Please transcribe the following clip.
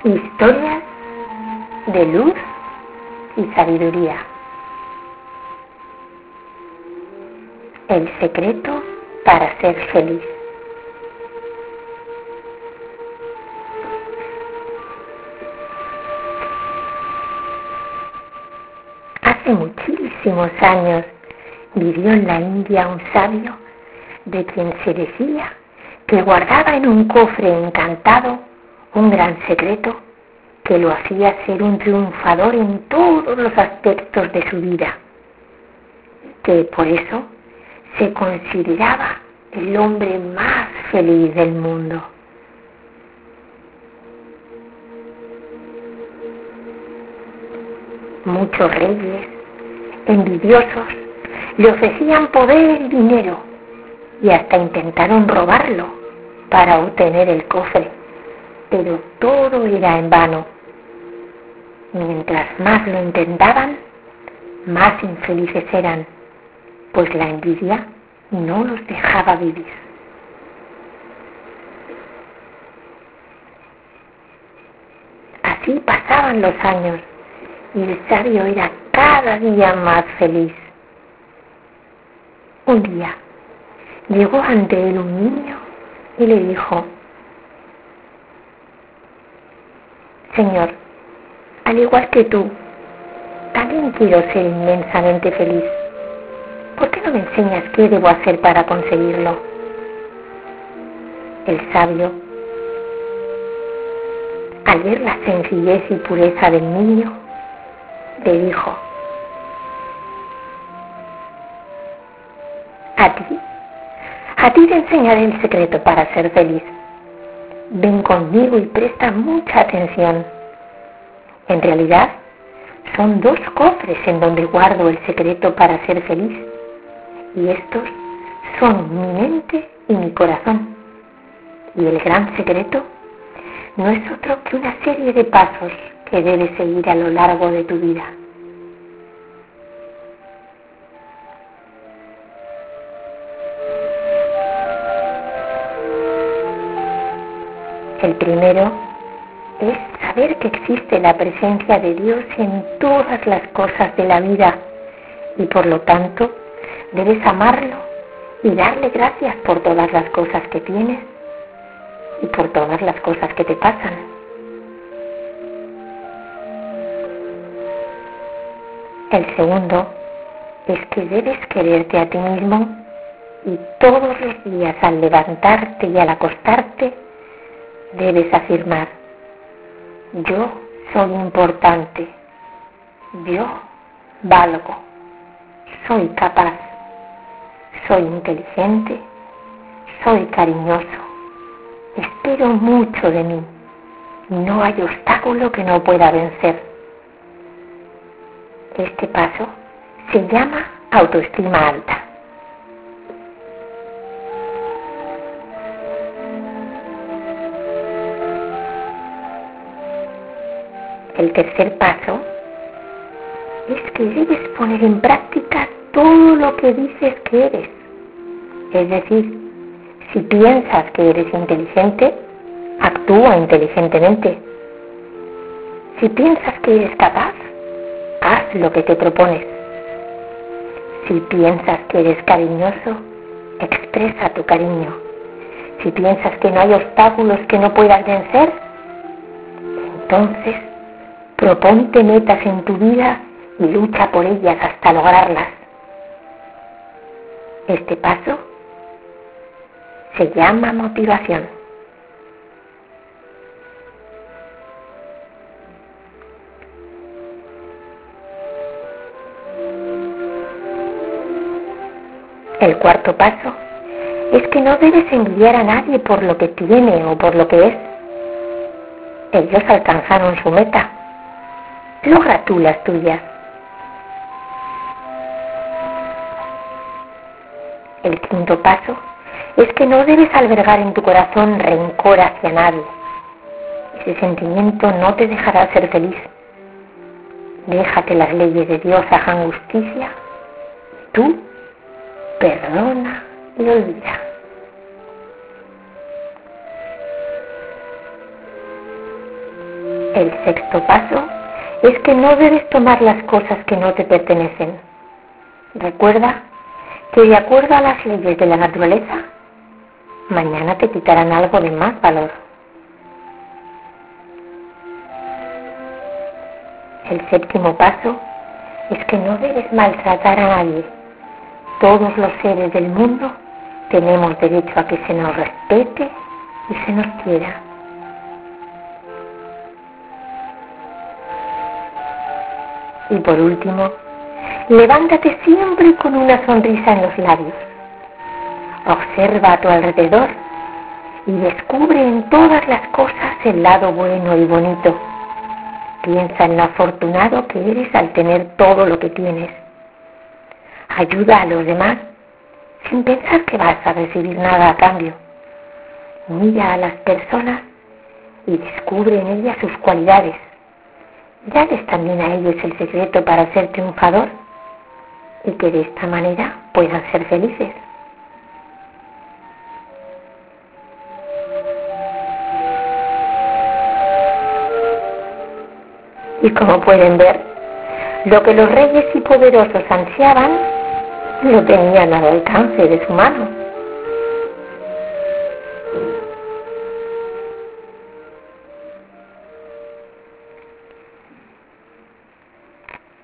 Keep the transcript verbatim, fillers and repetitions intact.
Historias de luz y sabiduría. El secreto para ser feliz. Hace muchísimos años vivió en la India un sabio de quien se decía que guardaba en un cofre encantado un gran secreto que lo hacía ser un triunfador en todos los aspectos de su vida, que por eso se consideraba el hombre más feliz del mundo. Muchos reyes, envidiosos, le ofrecían poder y dinero y hasta intentaron robarlo para obtener el cofre, pero todo era en vano. Mientras más lo intentaban, más infelices eran, pues la envidia no los dejaba vivir. Así pasaban los años y el sabio era cada día más feliz. Un día llegó ante él un niño y le dijo: Señor, al igual que tú, también quiero ser inmensamente feliz. ¿Por qué no me enseñas qué debo hacer para conseguirlo? El sabio, al ver la sencillez y pureza del niño, le dijo: A ti, a ti te enseñaré el secreto para ser feliz. Ven conmigo y presta mucha atención. En realidad, son dos cofres en donde guardo el secreto para ser feliz. Y estos son mi mente y mi corazón. Y el gran secreto no es otro que una serie de pasos que debes seguir a lo largo de tu vida. El primero es saber que existe la presencia de Dios en todas las cosas de la vida y por lo tanto debes amarlo y darle gracias por todas las cosas que tienes y por todas las cosas que te pasan. El segundo es que debes quererte a ti mismo y todos los días al levantarte y al acostarte debes afirmar: yo soy importante, yo valgo, soy capaz, soy inteligente, soy cariñoso, espero mucho de mí, no hay obstáculo que no pueda vencer. Este paso se llama autoestima alta. El tercer paso es que debes poner en práctica todo lo que dices que eres. Es decir, si piensas que eres inteligente, actúa inteligentemente. Si piensas que eres capaz, haz lo que te propones. Si piensas que eres cariñoso, expresa tu cariño. Si piensas que no hay obstáculos que no puedas vencer, entonces proponte metas en tu vida y lucha por ellas hasta lograrlas. Este paso se llama motivación. El cuarto paso es que no debes envidiar a nadie por lo que tiene o por lo que es. Ellos alcanzaron su meta. Logra tú las tuyas. El quinto paso es que no debes albergar en tu corazón rencor hacia nadie. Ese sentimiento no te dejará ser feliz. Deja que las leyes de Dios hagan justicia. Tú perdona y olvida. El sexto paso es que no debes tomar las cosas que no te pertenecen. Recuerda que de acuerdo a las leyes de la naturaleza, mañana te quitarán algo de más valor. El séptimo paso es que no debes maltratar a nadie. Todos los seres del mundo tenemos derecho a que se nos respete y se nos quiera. Y por último, levántate siempre con una sonrisa en los labios. Observa a tu alrededor y descubre en todas las cosas el lado bueno y bonito. Piensa en lo afortunado que eres al tener todo lo que tienes. Ayuda a los demás sin pensar que vas a recibir nada a cambio. Mira a las personas y descubre en ellas sus cualidades. Dales también a ellos el secreto para ser triunfador y que de esta manera puedan ser felices. Y como pueden ver, lo que los reyes y poderosos ansiaban, lo tenían al alcance de su mano.